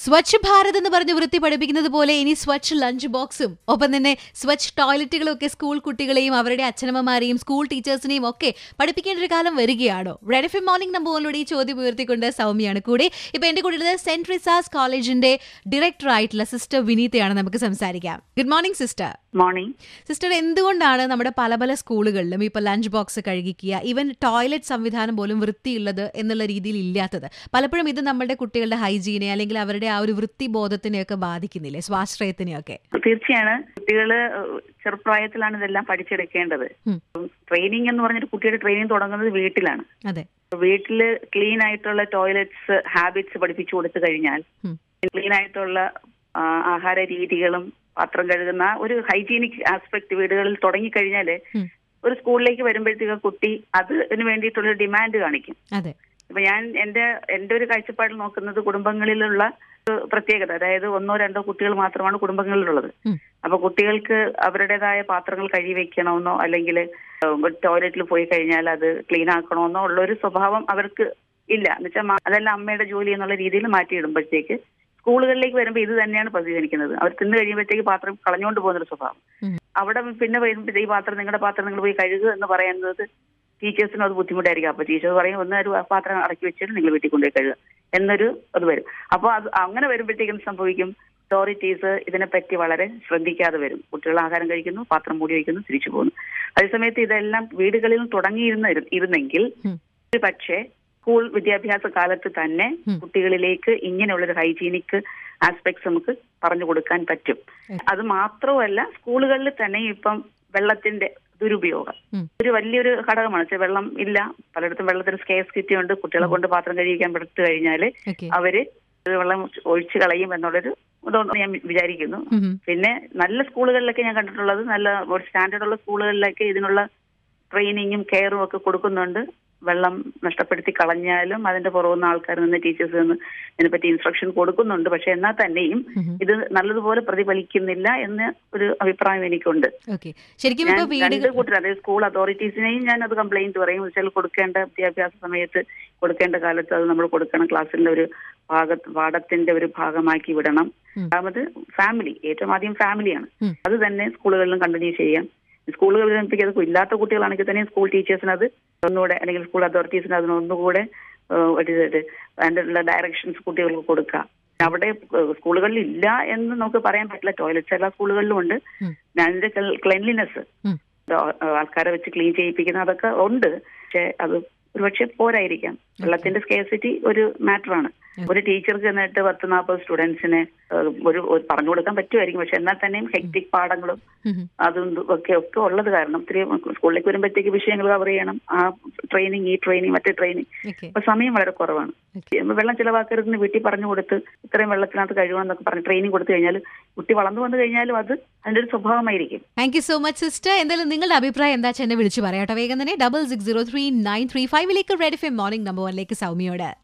സ്വച്ഛ് ഭാരത് എന്ന് പറഞ്ഞ് വൃത്തി പഠിപ്പിക്കുന്നത് പോലെ ഇനി സ്വച്ഛ് ലഞ്ച് ബോക്സും ഒപ്പം തന്നെ സ്വച്ഛ് ടോയ്ലറ്റുകളും ഒക്കെ സ്കൂൾ കുട്ടികളെയും അവരുടെ അച്ഛനമ്മമാരെയും സ്കൂൾ ടീച്ചേഴ്സിനെയും ഒക്കെ പഠിപ്പിക്കേണ്ട ഒരു കാലം വരികയാണോ? Red F M morning number വണ്ണിലൂടെ ഈ ചോദ്യം ഉയർത്തിക്കൊണ്ട് സൗമ്യയാണ് കൂടെ. ഇപ്പൊ എന്റെ കൂടെ ഉള്ളത് സെന്റ് റിസാസ് കോളേജിന്റെ ഡയറക്ടർ ആയിട്ടുള്ള സിസ്റ്റർ വിനീതയാണ്. നമുക്ക് സംസാരിക്കാം. Good morning sister. Morning sister, എന്തുകൊണ്ടാണ് നമ്മുടെ പല പല സ്കൂളുകളിലും ഇപ്പൊ ലഞ്ച് ബോക്സ് കഴുകിക്കുക, ഈവൻ ടോയ്ലറ്റ് സംവിധാനം പോലും വൃത്തിയുള്ളത് എന്നുള്ള രീതിയിൽ ഇല്ലാത്തത്? പലപ്പോഴും ഇത് നമ്മുടെ കുട്ടികളുടെ ഹൈജീനെ അല്ലെങ്കിൽ അവരുടെ ആ ഒരു വൃത്തിബോധത്തിനെയൊക്കെ ബാധിക്കുന്നില്ലേ, സ്വാശ്രയത്തിനെയൊക്കെ? തീർച്ചയാണ്. കുട്ടികള് ചെറുപ്രായത്തിലാണ് ഇതെല്ലാം പഠിച്ചെടുക്കേണ്ടത്. ട്രെയിനിങ് എന്ന് പറഞ്ഞിട്ട് കുട്ടിയുടെ ട്രെയിനിങ് തുടങ്ങുന്നത് വീട്ടിലാണ്. അതെ, വീട്ടില് ക്ലീൻ ആയിട്ടുള്ള ടോയ്ലറ്റ്സ് ഹാബിറ്റ്സ് പഠിപ്പിച്ചു കൊടുത്തു കഴിഞ്ഞാൽ ക്ലീൻ ആയിട്ടുള്ള ആഹാര രീതികളും പാത്രം കഴുകുന്ന ഒരു ഹൈജീനിക് ആസ്പെക്ട് വീടുകളിൽ തുടങ്ങിക്കഴിഞ്ഞാല് ഒരു സ്കൂളിലേക്ക് വരുമ്പോഴത്തേക്ക് കുട്ടി അതിന് വേണ്ടിയിട്ടുള്ള ഡിമാൻഡ് കാണിക്കും. ഇപ്പൊ ഞാൻ എന്റെ ഒരു കാഴ്ചപ്പാടിൽ നോക്കുന്നത് കുടുംബങ്ങളിലുള്ള പ്രത്യേകത, അതായത് 1-2 കുട്ടികൾ മാത്രമാണ് കുടുംബങ്ങളിലുള്ളത്. അപ്പൊ കുട്ടികൾക്ക് അവരുടേതായ പാത്രങ്ങൾ കഴുകി വെക്കണമെന്നോ അല്ലെങ്കിൽ ടോയ്ലറ്റിൽ പോയി കഴിഞ്ഞാൽ അത് ക്ലീൻ ആക്കണമെന്നോ ഉള്ള ഒരു സ്വഭാവം അവർക്ക് ഇല്ല. എന്ന് വെച്ചാൽ അതെല്ലാം അമ്മയുടെ ജോലി എന്നുള്ള രീതിയിൽ മാറ്റിയിടുമ്പോഴത്തേക്ക് സ്കൂളുകളിലേക്ക് വരുമ്പോൾ ഇത് തന്നെയാണ് പ്രതിഫലിക്കുന്നത്. അവർ തിന്നു കഴിയുമ്പോഴത്തേക്ക് പാത്രം കളഞ്ഞുകൊണ്ട് പോകുന്നൊരു സ്വഭാവം. അവിടെ പിന്നെ വരുമ്പോഴത്തേക്ക് നിങ്ങളുടെ പാത്രം നിങ്ങൾ പോയി കഴുകുക എന്ന് പറയുന്നത് ടീച്ചേഴ്സിനും അത് ബുദ്ധിമുട്ടായിരിക്കും. അപ്പൊ ടീച്ചേഴ്സ് പറയും ഒരു പാത്രം അടക്കി വെച്ചിട്ട് നിങ്ങൾ വീട്ടിൽ കൊണ്ടുപോയി കഴുകുക എന്നൊരു അത് വരും. അപ്പോൾ അത് അങ്ങനെ വരുമ്പോഴത്തേക്കും സംഭവിക്കും, അതോറിറ്റീസ് ഇതിനെപ്പറ്റി വളരെ ശ്രദ്ധിക്കാതെ വരും. കുട്ടികൾ ആഹാരം കഴിക്കുന്നു, പാത്രം മൂടി വയ്ക്കുന്നു, തിരിച്ചു പോകുന്നു. അതേസമയത്ത് ഇതെല്ലാം വീടുകളിൽ തുടങ്ങിയിരുന്നെങ്കിൽ പക്ഷേ സ്കൂൾ വിദ്യാഭ്യാസ കാലത്ത് തന്നെ കുട്ടികളിലേക്ക് ഇങ്ങനെയുള്ളൊരു ഹൈജീനിക് ആസ്പെക്ട്സ് നമുക്ക് പറഞ്ഞു കൊടുക്കാൻ പറ്റും. അത് മാത്രമല്ല, സ്കൂളുകളിൽ തന്നെ ഇപ്പം വെള്ളത്തിന്റെ ദുരുപയോഗം ഒരു വലിയൊരു ഘടകമാണ്. വെള്ളം ഇല്ല, പലയിടത്തും വെള്ളത്തിന് സ്കേഴ്സിറ്റി ഉണ്ട്. കുട്ടികളെ കൊണ്ട് പാത്രം കഴുകിക്കാൻ പെടുത്തു കഴിഞ്ഞാല് അവര് വെള്ളം ഒഴിച്ചു കളയും എന്നുള്ളൊരു ഇതൊന്നും ഞാൻ വിചാരിക്കുന്നു. പിന്നെ നല്ല സ്കൂളുകളിലൊക്കെ ഞാൻ കണ്ടിട്ടുള്ളത്, നല്ല ഒരു സ്റ്റാൻഡേർഡ് ഉള്ള സ്കൂളുകളിലൊക്കെ ഇതിനുള്ള ട്രെയിനിങ്ങും കെയറും ഒക്കെ കൊടുക്കുന്നുണ്ട്. വെള്ളം നഷ്ടപ്പെടുത്തി കളഞ്ഞാലും അതിന്റെ പുറകുന്ന ആൾക്കാർ നിന്ന് ടീച്ചേഴ്സ് നിന്ന് ഇതിനെപ്പറ്റി ഇൻസ്ട്രക്ഷൻ കൊടുക്കുന്നുണ്ട്. പക്ഷെ എന്നാൽ തന്നെയും ഇത് നല്ലതുപോലെ പ്രതിഫലിക്കുന്നില്ല എന്ന ഒരു അഭിപ്രായം എനിക്കുണ്ട്. രണ്ട് കൂട്ടർ, അതായത് സ്കൂൾ അതോറിറ്റീസിനെയും ഞാൻ അത് കംപ്ലൈന്റ് പറയും. വെച്ചാൽ കൊടുക്കേണ്ട വിദ്യാഭ്യാസ സമയത്ത് കൊടുക്കേണ്ട കാലത്ത് അത് നമ്മൾ കൊടുക്കണം. ക്ലാസ്സിന്റെ ഒരു പാഠത്തിന്റെ ഒരു ഭാഗമാക്കി വിടണം. രണ്ടാമത് ഫാമിലി, ഏറ്റവും ആദ്യം ഫാമിലിയാണ്. അത് തന്നെ സ്കൂളുകളിലും കണ്ടിന്യൂ ചെയ്യാം. സ്കൂളുകളിൽ അത് ഇല്ലാത്ത കുട്ടികളാണെങ്കിൽ തന്നെ സ്കൂൾ ടീച്ചേഴ്സിന് അത് ഒന്നുകൂടെ, അല്ലെങ്കിൽ സ്കൂൾ അതോറിറ്റീസിന് അതിനൊന്നുകൂടെ അതിനുള്ള ഡയറക്ഷൻസ് കുട്ടികൾക്ക് കൊടുക്കാം. അവിടെ സ്കൂളുകളിൽ ഇല്ല എന്ന് നമുക്ക് പറയാൻ പറ്റില്ല. ടോയ്ലറ്റ്സ് എല്ലാ സ്കൂളുകളിലും ഉണ്ട്. അതിന്റെ ക്ലെൻലിനെസ് ആൾക്കാരെ വെച്ച് ക്ലീൻ ചെയ്യിപ്പിക്കുന്ന അതൊക്കെ ഉണ്ട്. പക്ഷെ അത് ഒരുപക്ഷെ പോരായിരിക്കാം. വെള്ളത്തിന്റെ സ്കേഴ്സിറ്റി ഒരു മാറ്ററാണ്. ഒരു ടീച്ചർക്ക് എന്നിട്ട് 10-40 സ്റ്റുഡൻസിനെ ഒരു പറഞ്ഞു കൊടുക്കാൻ പറ്റുമായിരിക്കും. പക്ഷെ എന്നാൽ തന്നെയും ഹെക്ടിക് പാഠങ്ങളും അതും ഒക്കെ ഉള്ളത് കാരണം ഒത്തിരി സ്കൂളിലേക്ക് വരുമ്പോഴത്തേക്ക് വിഷയങ്ങൾ കവർ ചെയ്യണം. ആ ട്രെയിനിങ്, ഈ ട്രെയിനിങ്, മറ്റേ ട്രെയിനിങ്, അപ്പൊ സമയം വളരെ കുറവാണ്. വെള്ളം ചിലവാക്കരുതെന്ന് വീട്ടിൽ പറഞ്ഞു കൊടുത്ത് ഇത്രയും വെള്ളത്തിനകത്ത് കഴിയണം എന്നൊക്കെ പറഞ്ഞ് ട്രെയിനിങ് കൊടുത്തു കഴിഞ്ഞാൽ കുട്ടി വളർന്നു വന്നു കഴിഞ്ഞാലും അത് അതിന്റെ ഒരു സ്വഭാവമായിരിക്കും. Thank you so much sister. എന്തായാലും നിങ്ങളുടെ അഭിപ്രായം എന്താ എന്നെ വിളിച്ചു പറയാട്ടോ വേഗം തന്നെ. 66039335 Red F M morning number 1 സൗമ്യയോട്.